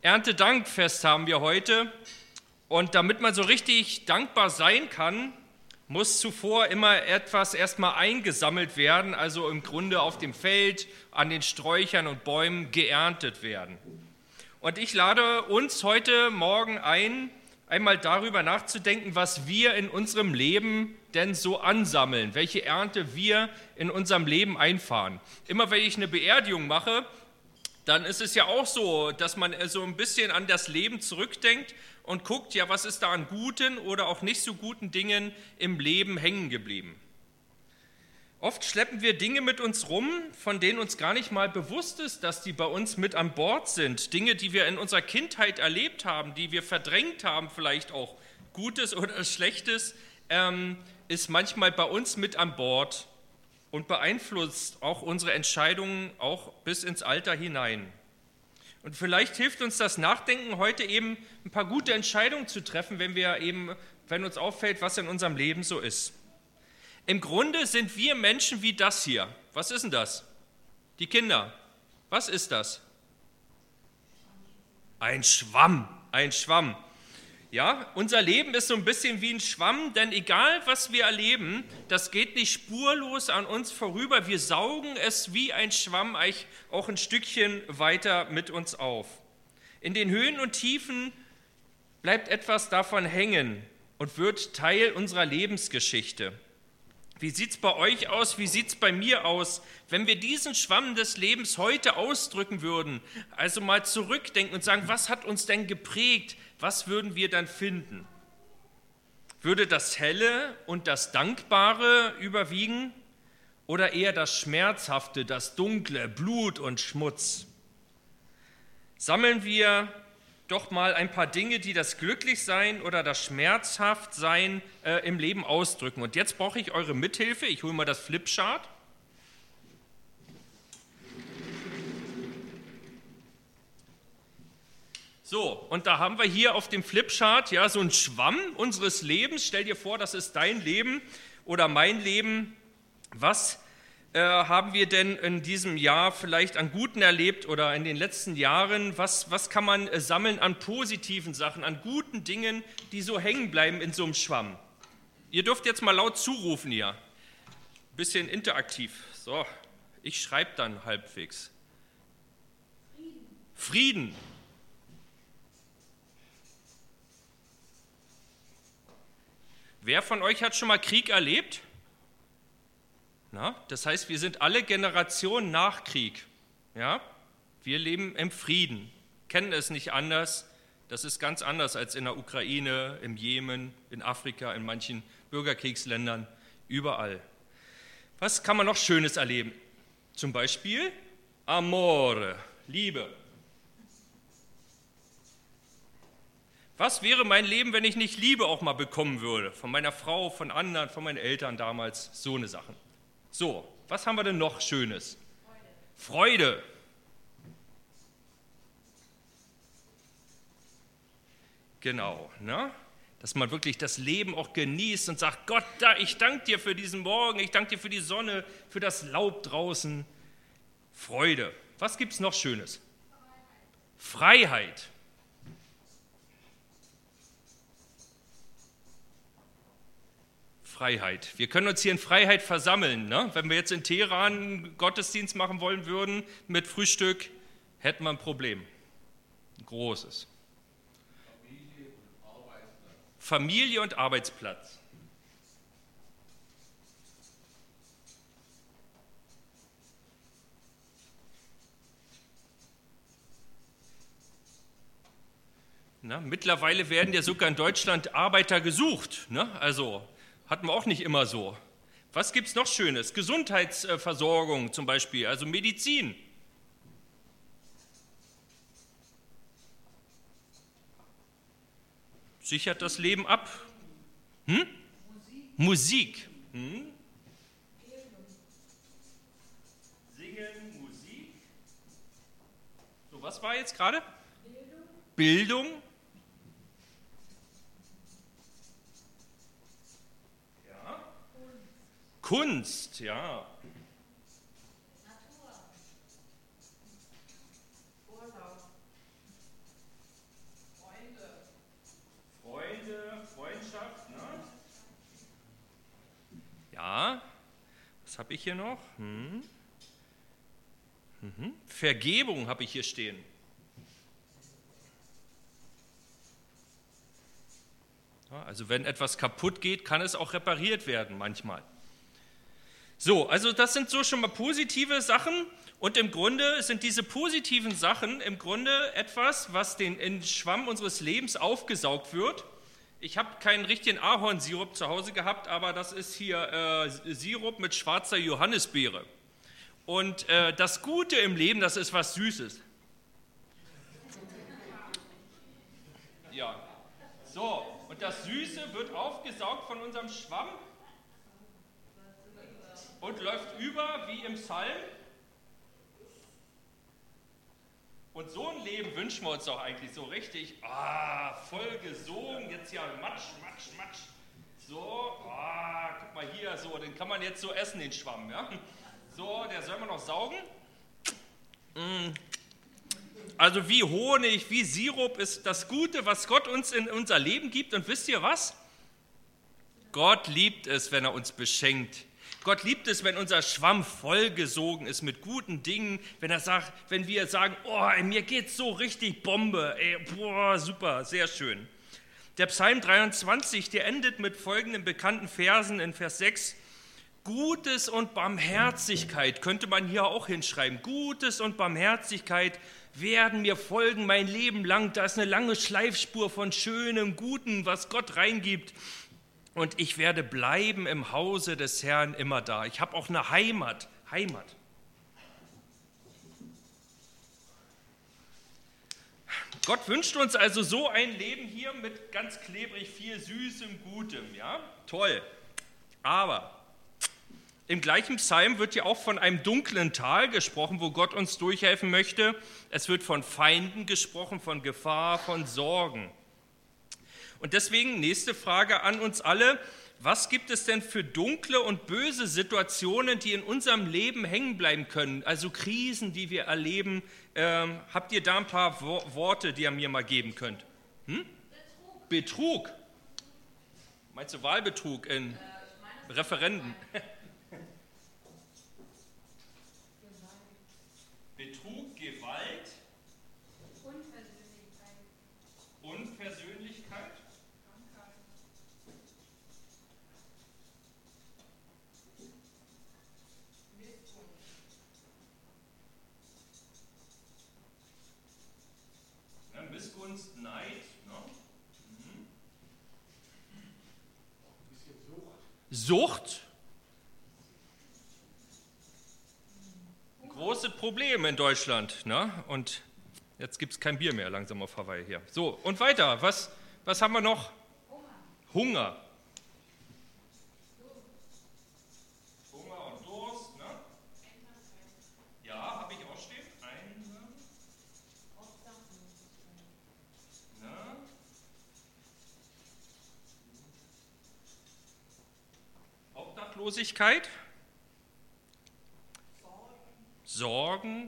Erntedankfest haben wir heute und damit man so richtig dankbar sein kann, muss zuvor immer etwas erstmal eingesammelt werden, also im Grunde auf dem Feld, an den Sträuchern und Bäumen geerntet werden. Und ich lade uns heute Morgen ein, einmal darüber nachzudenken, was wir in unserem Leben denn so ansammeln, welche Ernte wir in unserem Leben einfahren. Immer wenn ich eine Beerdigung mache, dann ist es ja auch so, dass man so ein bisschen an das Leben zurückdenkt und guckt, ja, was ist da an guten oder auch nicht so guten Dingen im Leben hängen geblieben. Oft schleppen wir Dinge mit uns rum, von denen uns gar nicht mal bewusst ist, dass die bei uns mit an Bord sind. Dinge, die wir in unserer Kindheit erlebt haben, die wir verdrängt haben, vielleicht auch Gutes oder Schlechtes, ist manchmal bei uns mit an Bord und beeinflusst auch unsere Entscheidungen auch bis ins Alter hinein. Und vielleicht hilft uns das Nachdenken heute eben ein paar gute Entscheidungen zu treffen, wenn uns auffällt, was in unserem Leben so ist. Im Grunde sind wir Menschen wie das hier. Was ist denn das? Die Kinder. Was ist das? Ein Schwamm. Ja, unser Leben ist so ein bisschen wie ein Schwamm, denn egal, was wir erleben, das geht nicht spurlos an uns vorüber. Wir saugen es wie ein Schwamm auch ein Stückchen weiter mit uns auf. In den Höhen und Tiefen bleibt etwas davon hängen und wird Teil unserer Lebensgeschichte. Wie sieht es bei euch aus? Wie sieht es bei mir aus? Wenn wir diesen Schwamm des Lebens heute ausdrücken würden, also mal zurückdenken und sagen, was hat uns denn geprägt? Was würden wir dann finden? Würde das Helle und das Dankbare überwiegen oder eher das Schmerzhafte, das Dunkle, Blut und Schmutz? Sammeln wir doch mal ein paar Dinge, die das Glücklichsein oder das Schmerzhaftsein im Leben ausdrücken. Und jetzt brauche ich eure Mithilfe. Ich hole mal das Flipchart. So, und da haben wir hier auf dem Flipchart ja so einen Schwamm unseres Lebens. Stell dir vor, das ist dein Leben oder mein Leben. Was haben wir denn in diesem Jahr vielleicht an Guten erlebt oder in den letzten Jahren? Was kann man sammeln an positiven Sachen, an guten Dingen, die so hängen bleiben in so einem Schwamm? Ihr dürft jetzt mal laut zurufen hier. Ein bisschen interaktiv. So, ich schreibe dann halbwegs. Frieden. Wer von euch hat schon mal Krieg erlebt? Na, das heißt, wir sind alle Generationen nach Krieg. Ja? Wir leben im Frieden, kennen es nicht anders. Das ist ganz anders als in der Ukraine, im Jemen, in Afrika, in manchen Bürgerkriegsländern, überall. Was kann man noch Schönes erleben? Zum Beispiel Amore, Liebe. Was wäre mein Leben, wenn ich nicht Liebe auch mal bekommen würde? Von meiner Frau, von anderen, von meinen Eltern damals, so eine Sache. So, was haben wir denn noch Schönes? Freude. Genau, ne? Dass man wirklich das Leben auch genießt und sagt, Gott, ich danke dir für diesen Morgen, ich danke dir für die Sonne, für das Laub draußen. Freude. Was gibt es noch Schönes? Freiheit. Freiheit. Wir können uns hier in Freiheit versammeln. Ne? Wenn wir jetzt in Teheran einen Gottesdienst machen wollen würden mit Frühstück, hätten wir ein Problem. Ein großes. Familie und Arbeitsplatz. Na, mittlerweile werden ja sogar in Deutschland Arbeiter gesucht. Ne? Also hatten wir auch nicht immer so. Was gibt es noch Schönes? Gesundheitsversorgung zum Beispiel, also Medizin. Sichert das Leben ab. Musik. Singen, Musik. So, was war jetzt gerade? Bildung. Kunst, ja. Was habe ich hier noch? Vergebung habe ich hier stehen. Ja, also wenn etwas kaputt geht, kann es auch repariert werden manchmal. So, also das sind so schon mal positive Sachen und im Grunde sind diese positiven Sachen im Grunde etwas, was in den Schwamm unseres Lebens aufgesaugt wird. Ich habe keinen richtigen Ahornsirup zu Hause gehabt, aber das ist hier Sirup mit schwarzer Johannisbeere. Und das Gute im Leben, das ist was Süßes. Ja, so, und das Süße wird aufgesaugt von unserem Schwamm und läuft über wie im Psalm. Und so ein Leben wünschen wir uns doch eigentlich so richtig. Voll gesogen, jetzt ja Matsch. So, guck mal hier, so, den kann man jetzt so essen, den Schwamm. Ja? So, der soll man noch saugen. Also wie Honig, wie Sirup ist das Gute, was Gott uns in unser Leben gibt. Und wisst ihr was? Gott liebt es, wenn er uns beschenkt. Gott liebt es, wenn unser Schwamm vollgesogen ist mit guten Dingen, wenn wir sagen, mir geht's so richtig Bombe, super, sehr schön. Der Psalm 23, der endet mit folgenden bekannten Versen in Vers 6. Gutes und Barmherzigkeit, könnte man hier auch hinschreiben, Gutes und Barmherzigkeit werden mir folgen mein Leben lang. Da ist eine lange Schleifspur von Schönem, Guten, was Gott reingibt. Und ich werde bleiben im Hause des Herrn immer da. Ich habe auch eine Heimat. Gott wünscht uns also so ein Leben hier mit ganz klebrig viel Süßem, Gutem. Ja, toll. Aber im gleichen Psalm wird ja auch von einem dunklen Tal gesprochen, wo Gott uns durchhelfen möchte. Es wird von Feinden gesprochen, von Gefahr, von Sorgen. Und deswegen nächste Frage an uns alle. Was gibt es denn für dunkle und böse Situationen, die in unserem Leben hängen bleiben können? Also Krisen, die wir erleben. Habt ihr da ein paar Worte, die ihr mir mal geben könnt? Betrug. Meinst du Wahlbetrug in Referenden? Betrug, Gewalt, Unversöhnlichkeit, Missgunst, Neid, Sucht. Große Probleme in Deutschland. Ne? Und jetzt gibt es kein Bier mehr langsam auf Hawaii hier. So, und weiter. Was haben wir noch? Hunger. Hunger und Durst. Ne? Ja, habe ich auch stehen. Obdachlosigkeit. Sorgen.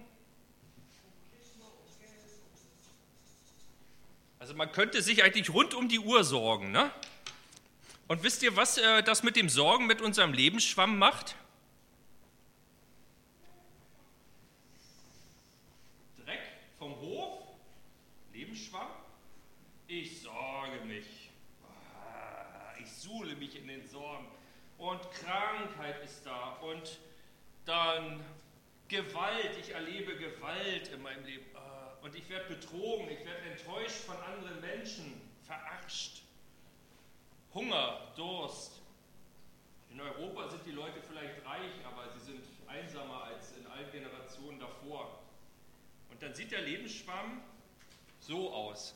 Also man könnte sich eigentlich rund um die Uhr sorgen. Ne? Und wisst ihr, was das mit dem Sorgen mit unserem Lebensschwamm macht? Dreck vom Hof, Lebensschwamm. Ich sorge mich. Ich suhle mich in den Sorgen. Und Krankheit ist da. Und dann Gewalt, ich erlebe Gewalt in meinem Leben und ich werde betrogen, ich werde enttäuscht von anderen Menschen, verarscht. Hunger, Durst. In Europa sind die Leute vielleicht reich, aber sie sind einsamer als in allen Generationen davor. Und dann sieht der Lebensschwamm so aus.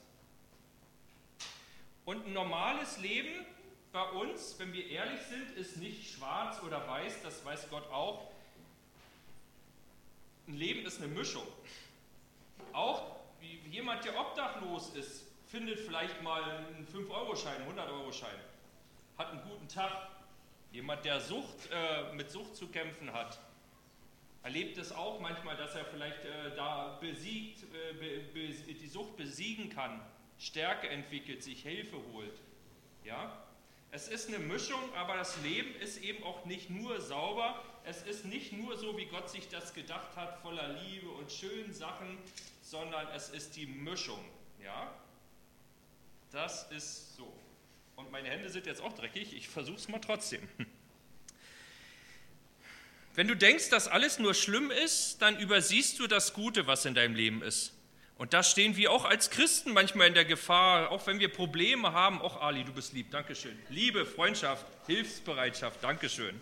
Und ein normales Leben bei uns, wenn wir ehrlich sind, ist nicht schwarz oder weiß, das weiß Gott auch. Ein Leben ist eine Mischung. Auch jemand, der obdachlos ist, findet vielleicht mal einen 5-Euro-Schein, einen 100-Euro-Schein, hat einen guten Tag. Jemand, der mit Sucht zu kämpfen hat, erlebt es auch manchmal, dass er vielleicht die Sucht besiegen kann, Stärke entwickelt, sich Hilfe holt. Ja? Es ist eine Mischung, aber das Leben ist eben auch nicht nur sauber. es ist nicht nur so, wie Gott sich das gedacht hat, voller Liebe und schönen Sachen, sondern es ist die Mischung. Ja? Das ist so. Und meine Hände sind jetzt auch dreckig, ich versuche es mal trotzdem. Wenn du denkst, dass alles nur schlimm ist, dann übersiehst du das Gute, was in deinem Leben ist. Und da stehen wir auch als Christen manchmal in der Gefahr, auch wenn wir Probleme haben. Och, Ali, du bist lieb, Dankeschön. Liebe, Freundschaft, Hilfsbereitschaft, Dankeschön.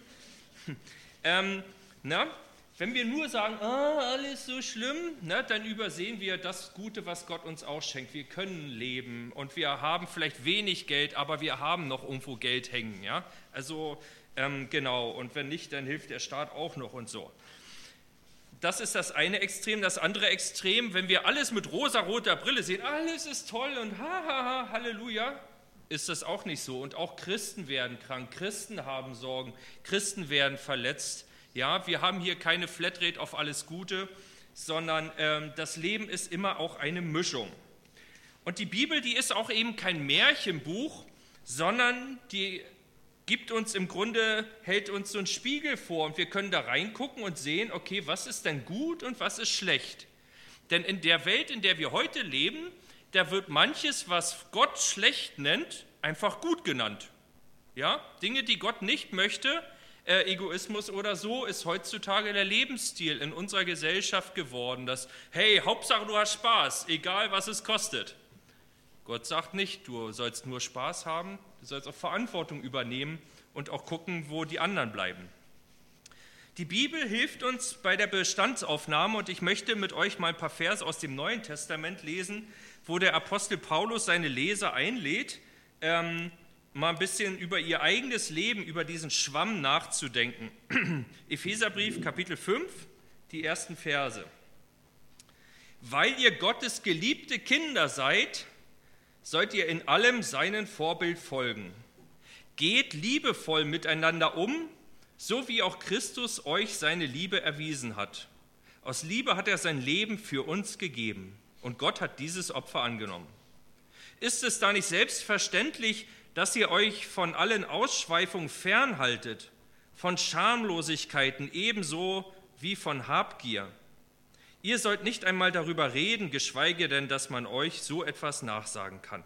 Wenn wir nur sagen, alles so schlimm, dann übersehen wir das Gute, was Gott uns auch schenkt. Wir können leben und wir haben vielleicht wenig Geld, aber wir haben noch irgendwo Geld hängen. Ja? Also genau, und wenn nicht, dann hilft der Staat auch noch und so. Das ist das eine Extrem. Das andere Extrem, wenn wir alles mit rosaroter Brille sehen, alles ist toll und Halleluja, ist das auch nicht so. Und auch Christen werden krank, Christen haben Sorgen, Christen werden verletzt. Ja, wir haben hier keine Flatrate auf alles Gute, sondern das Leben ist immer auch eine Mischung. Und die Bibel, die ist auch eben kein Märchenbuch, sondern die gibt uns im Grunde, hält uns so einen Spiegel vor und wir können da reingucken und sehen, okay, was ist denn gut und was ist schlecht? Denn in der Welt, in der wir heute leben, da wird manches, was Gott schlecht nennt, einfach gut genannt. Ja? Dinge, die Gott nicht möchte, Egoismus oder so, ist heutzutage der Lebensstil in unserer Gesellschaft geworden. Das, hey, Hauptsache du hast Spaß, egal was es kostet. Gott sagt nicht, du sollst nur Spaß haben, du sollst auch Verantwortung übernehmen und auch gucken, wo die anderen bleiben. Die Bibel hilft uns bei der Bestandsaufnahme und ich möchte mit euch mal ein paar Verse aus dem Neuen Testament lesen, wo der Apostel Paulus seine Leser einlädt, mal ein bisschen über ihr eigenes Leben, über diesen Schwamm nachzudenken. Epheserbrief, Kapitel 5, die ersten Verse. Weil ihr Gottes geliebte Kinder seid, sollt ihr in allem seinem Vorbild folgen. Geht liebevoll miteinander um, so wie auch Christus euch seine Liebe erwiesen hat. Aus Liebe hat er sein Leben für uns gegeben und Gott hat dieses Opfer angenommen. Ist es da nicht selbstverständlich, dass ihr euch von allen Ausschweifungen fernhaltet, von Schamlosigkeiten ebenso wie von Habgier? Ihr sollt nicht einmal darüber reden, geschweige denn, dass man euch so etwas nachsagen kann.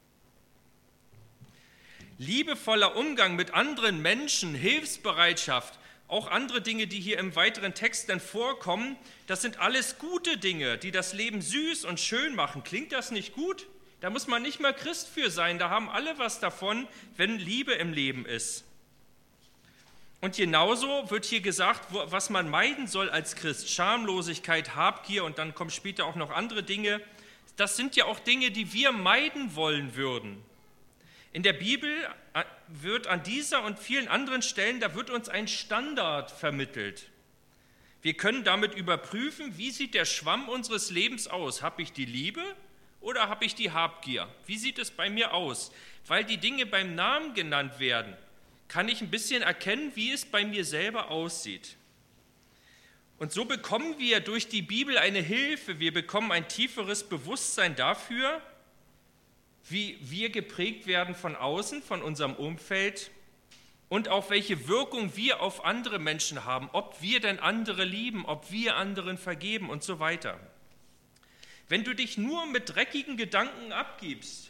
Liebevoller Umgang mit anderen Menschen, Hilfsbereitschaft, auch andere Dinge, die hier im weiteren Text dann vorkommen, das sind alles gute Dinge, die das Leben süß und schön machen. Klingt das nicht gut? Da muss man nicht mal Christ für sein, da haben alle was davon, wenn Liebe im Leben ist. Und genauso wird hier gesagt, was man meiden soll als Christ, Schamlosigkeit, Habgier und dann kommen später auch noch andere Dinge. Das sind ja auch Dinge, die wir meiden wollen würden. In der Bibel wird an dieser und vielen anderen Stellen, da wird uns ein Standard vermittelt. Wir können damit überprüfen, wie sieht der Schwamm unseres Lebens aus? Habe ich die Liebe oder habe ich die Habgier? Wie sieht es bei mir aus? Weil die Dinge beim Namen genannt werden, kann ich ein bisschen erkennen, wie es bei mir selber aussieht. Und so bekommen wir durch die Bibel eine Hilfe, wir bekommen ein tieferes Bewusstsein dafür, wie wir geprägt werden von außen, von unserem Umfeld und auch welche Wirkung wir auf andere Menschen haben, ob wir denn andere lieben, ob wir anderen vergeben und so weiter. Wenn du dich nur mit dreckigen Gedanken abgibst,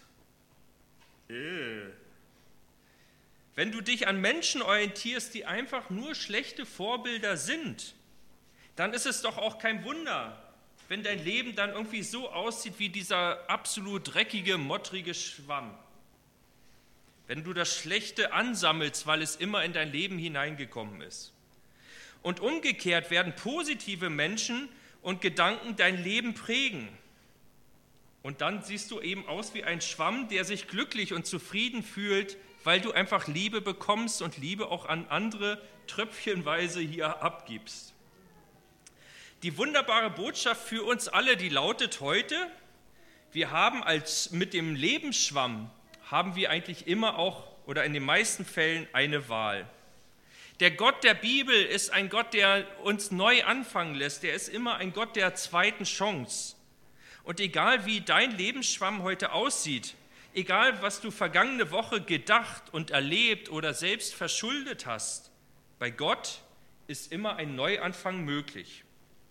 wenn du dich an Menschen orientierst, die einfach nur schlechte Vorbilder sind, dann ist es doch auch kein Wunder, wenn dein Leben dann irgendwie so aussieht wie dieser absolut dreckige, mottrige Schwamm. Wenn du das Schlechte ansammelst, weil es immer in dein Leben hineingekommen ist. Und umgekehrt werden positive Menschen und Gedanken dein Leben prägen. Und dann siehst du eben aus wie ein Schwamm, der sich glücklich und zufrieden fühlt, weil du einfach Liebe bekommst und Liebe auch an andere tröpfchenweise hier abgibst. Die wunderbare Botschaft für uns alle, die lautet heute, wir haben mit dem Lebensschwamm, haben wir eigentlich immer auch oder in den meisten Fällen eine Wahl. Der Gott der Bibel ist ein Gott, der uns neu anfangen lässt, der ist immer ein Gott der zweiten Chance. Und egal wie dein Lebensschwamm heute aussieht, egal was du vergangene Woche gedacht und erlebt oder selbst verschuldet hast, bei Gott ist immer ein Neuanfang möglich.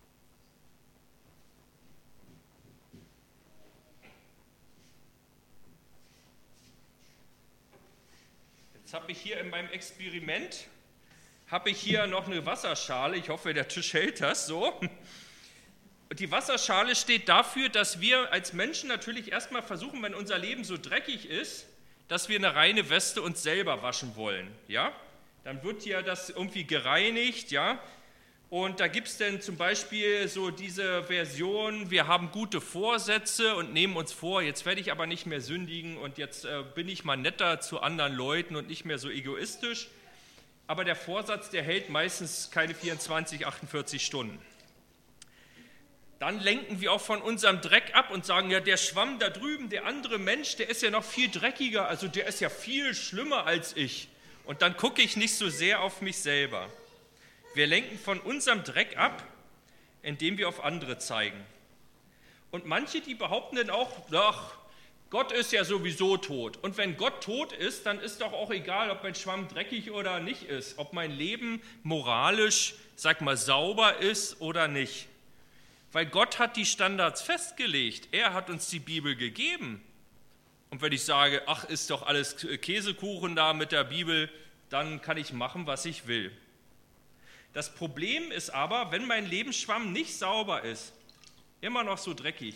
Jetzt habe ich hier in meinem Experiment noch eine Wasserschale. Ich hoffe, der Tisch hält das so. Die Wasserschale steht dafür, dass wir als Menschen natürlich erstmal versuchen, wenn unser Leben so dreckig ist, dass wir eine reine Weste uns selber waschen wollen. Ja? Dann wird ja das irgendwie gereinigt. Ja? Und da gibt es dann zum Beispiel so diese Version, wir haben gute Vorsätze und nehmen uns vor, jetzt werde ich aber nicht mehr sündigen und jetzt bin ich mal netter zu anderen Leuten und nicht mehr so egoistisch. Aber der Vorsatz, der hält meistens keine 24, 48 Stunden. Dann lenken wir auch von unserem Dreck ab und sagen, ja, der Schwamm da drüben, der andere Mensch, der ist ja noch viel dreckiger, also der ist ja viel schlimmer als ich. Und dann gucke ich nicht so sehr auf mich selber. Wir lenken von unserem Dreck ab, indem wir auf andere zeigen. Und manche, die behaupten dann auch, ach, Gott ist ja sowieso tot. Und wenn Gott tot ist, dann ist doch auch egal, ob mein Schwamm dreckig oder nicht ist, ob mein Leben moralisch, sauber ist oder nicht. Weil Gott hat die Standards festgelegt. Er hat uns die Bibel gegeben. Und wenn ich sage, ach, ist doch alles Käsekuchen da mit der Bibel, dann kann ich machen, was ich will. Das Problem ist aber, wenn mein Lebensschwamm nicht sauber ist, immer noch so dreckig,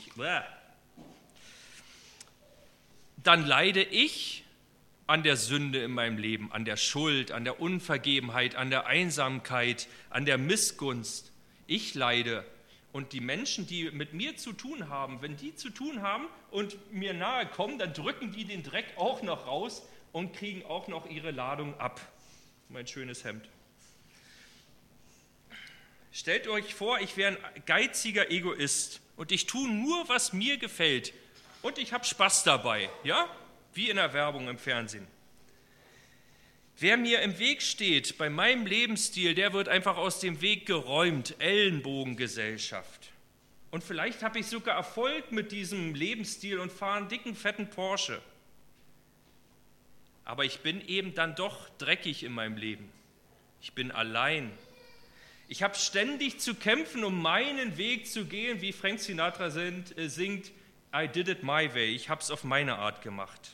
dann leide ich an der Sünde in meinem Leben, an der Schuld, an der Unvergebenheit, an der Einsamkeit, an der Missgunst. Ich leide. Und die Menschen, die mit mir zu tun haben, wenn die zu tun haben und mir nahe kommen, dann drücken die den Dreck auch noch raus und kriegen auch noch ihre Ladung ab. Mein schönes Hemd. Stellt euch vor, ich wäre ein geiziger Egoist und ich tue nur, was mir gefällt und ich habe Spaß dabei, ja? Wie in der Werbung im Fernsehen. Wer mir im Weg steht bei meinem Lebensstil, der wird einfach aus dem Weg geräumt, Ellenbogengesellschaft. Und vielleicht habe ich sogar Erfolg mit diesem Lebensstil und fahre einen dicken, fetten Porsche. Aber ich bin eben dann doch dreckig in meinem Leben. Ich bin allein. Ich habe ständig zu kämpfen, um meinen Weg zu gehen, wie Frank Sinatra singt, I did it my way, ich habe es auf meine Art gemacht.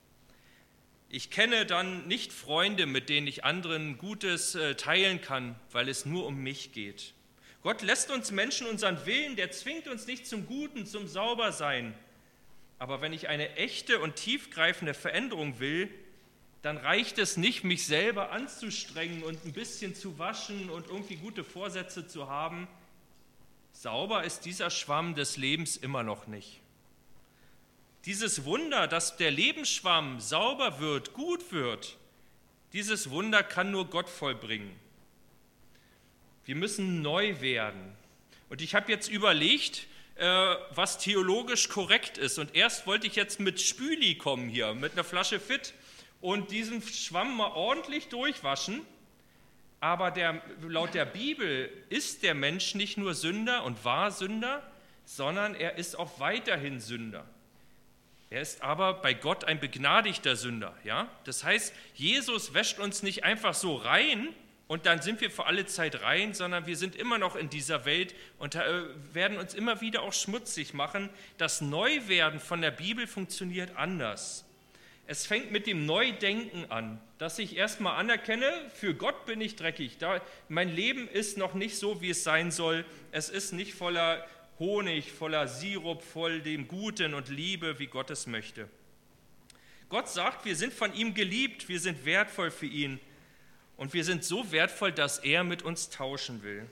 Ich kenne dann nicht Freunde, mit denen ich anderen Gutes teilen kann, weil es nur um mich geht. Gott lässt uns Menschen unseren Willen, der zwingt uns nicht zum Guten, zum Saubersein. Aber wenn ich eine echte und tiefgreifende Veränderung will, dann reicht es nicht, mich selber anzustrengen und ein bisschen zu waschen und irgendwie gute Vorsätze zu haben. Sauber ist dieser Schwamm des Lebens immer noch nicht. Dieses Wunder, dass der Lebensschwamm sauber wird, gut wird, dieses Wunder kann nur Gott vollbringen. Wir müssen neu werden. Und ich habe jetzt überlegt, was theologisch korrekt ist. Und erst wollte ich jetzt mit Spüli kommen hier, mit einer Flasche Fit und diesen Schwamm mal ordentlich durchwaschen. Aber laut der Bibel ist der Mensch nicht nur Sünder und war Sünder, sondern er ist auch weiterhin Sünder. Er ist aber bei Gott ein begnadigter Sünder. Ja? Das heißt, Jesus wäscht uns nicht einfach so rein und dann sind wir für alle Zeit rein, sondern wir sind immer noch in dieser Welt und werden uns immer wieder auch schmutzig machen. Das Neuwerden von der Bibel funktioniert anders. Es fängt mit dem Neudenken an, dass ich erstmal anerkenne, für Gott bin ich dreckig. Mein Leben ist noch nicht so, wie es sein soll. Es ist nicht voller Honig, voller Sirup, voll dem Guten und Liebe, wie Gott es möchte. Gott sagt, wir sind von ihm geliebt, wir sind wertvoll für ihn und wir sind so wertvoll, dass er mit uns tauschen will.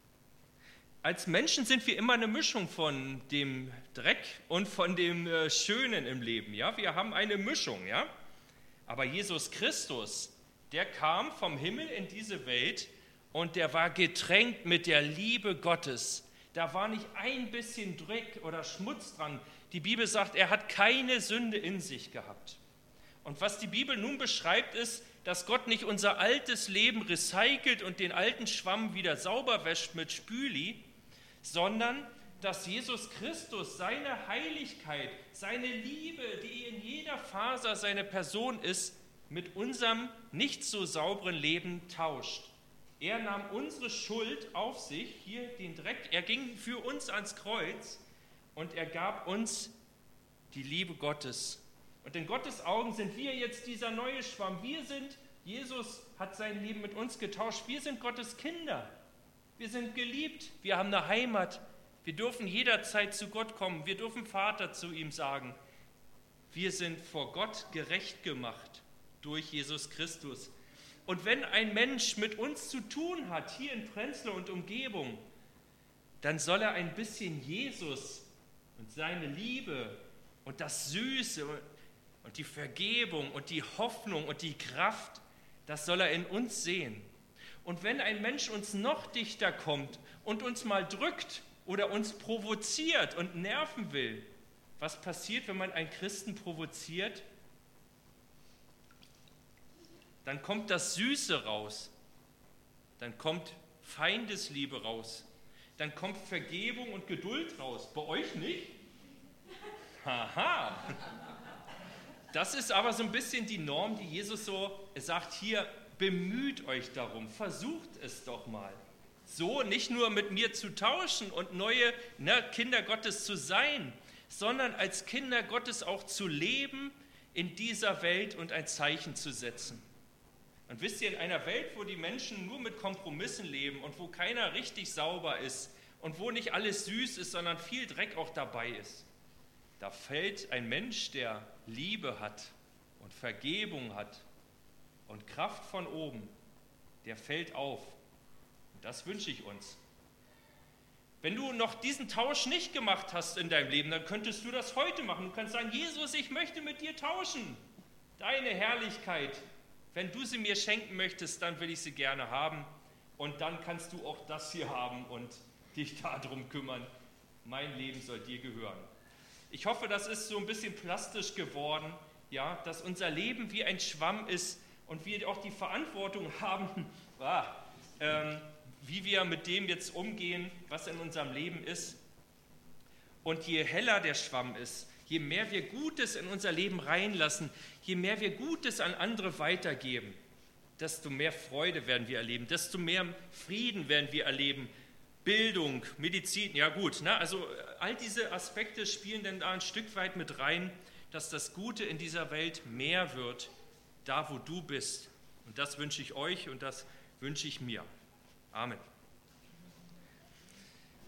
Als Menschen sind wir immer eine Mischung von dem Dreck und von dem Schönen im Leben. Ja? Wir haben eine Mischung. Ja? Aber Jesus Christus, der kam vom Himmel in diese Welt und der war getränkt mit der Liebe Gottes. Da war nicht ein bisschen Dreck oder Schmutz dran. Die Bibel sagt, er hat keine Sünde in sich gehabt. Und was die Bibel nun beschreibt, ist, dass Gott nicht unser altes Leben recycelt und den alten Schwamm wieder sauber wäscht mit Spüli, sondern dass Jesus Christus seine Heiligkeit, seine Liebe, die in jeder Faser seiner Person ist, mit unserem nicht so sauberen Leben tauscht. Er nahm unsere Schuld auf sich, hier den Dreck. Er ging für uns ans Kreuz und er gab uns die Liebe Gottes. Und in Gottes Augen sind wir jetzt dieser neue Schwamm. Jesus hat sein Leben mit uns getauscht. Wir sind Gottes Kinder. Wir sind geliebt. Wir haben eine Heimat. Wir dürfen jederzeit zu Gott kommen. Wir dürfen Vater zu ihm sagen. Wir sind vor Gott gerecht gemacht durch Jesus Christus. Und wenn ein Mensch mit uns zu tun hat, hier in Prenzlau und Umgebung, dann soll er ein bisschen Jesus und seine Liebe und das Süße und die Vergebung und die Hoffnung und die Kraft, das soll er in uns sehen. Und wenn ein Mensch uns noch dichter kommt und uns mal drückt oder uns provoziert und nerven will, was passiert, wenn man einen Christen provoziert? Dann kommt das Süße raus, dann kommt Feindesliebe raus, dann kommt Vergebung und Geduld raus. Bei euch nicht? Haha! Das ist aber so ein bisschen die Norm, die Jesus er sagt hier, bemüht euch darum, versucht es doch mal. So nicht nur mit mir zu tauschen und neue Kinder Gottes zu sein, sondern als Kinder Gottes auch zu leben in dieser Welt und ein Zeichen zu setzen. Und wisst ihr, in einer Welt, wo die Menschen nur mit Kompromissen leben und wo keiner richtig sauber ist und wo nicht alles süß ist, sondern viel Dreck auch dabei ist, da fällt ein Mensch, der Liebe hat und Vergebung hat und Kraft von oben, der fällt auf. Und das wünsche ich uns. Wenn du noch diesen Tausch nicht gemacht hast in deinem Leben, dann könntest du das heute machen. Du kannst sagen, Jesus, ich möchte mit dir tauschen. Deine Herrlichkeit, wenn du sie mir schenken möchtest, dann will ich sie gerne haben. Und dann kannst du auch das hier haben und dich darum kümmern. Mein Leben soll dir gehören. Ich hoffe, das ist so ein bisschen plastisch geworden, ja, dass unser Leben wie ein Schwamm ist und wir auch die Verantwortung haben, wie wir mit dem jetzt umgehen, was in unserem Leben ist. Und je heller der Schwamm ist, je mehr wir Gutes in unser Leben reinlassen, je mehr wir Gutes an andere weitergeben, desto mehr Freude werden wir erleben, desto mehr Frieden werden wir erleben, Bildung, Medizin, ja gut, also all diese Aspekte spielen dann da ein Stück weit mit rein, dass das Gute in dieser Welt mehr wird, da wo du bist. Und das wünsche ich euch und das wünsche ich mir. Amen.